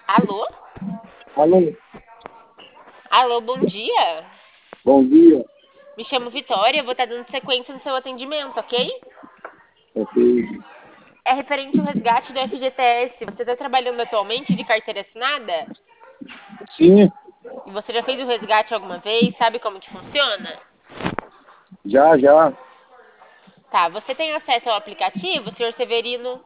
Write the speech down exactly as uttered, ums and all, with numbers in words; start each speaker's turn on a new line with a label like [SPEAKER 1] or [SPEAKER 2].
[SPEAKER 1] Alô?
[SPEAKER 2] Alô,
[SPEAKER 1] Alô, bom dia.
[SPEAKER 2] bom dia.
[SPEAKER 1] Me chamo Vitória, vou estar dando sequência no seu atendimento, ok?
[SPEAKER 2] Ok.
[SPEAKER 1] É referente ao resgate do F G T S. Você está trabalhando atualmente de carteira assinada?
[SPEAKER 2] Sim,
[SPEAKER 1] E você já fez o resgate alguma vez? Sabe como que funciona?
[SPEAKER 2] já, já.
[SPEAKER 1] Tá, você tem acesso ao aplicativo, senhor Severino?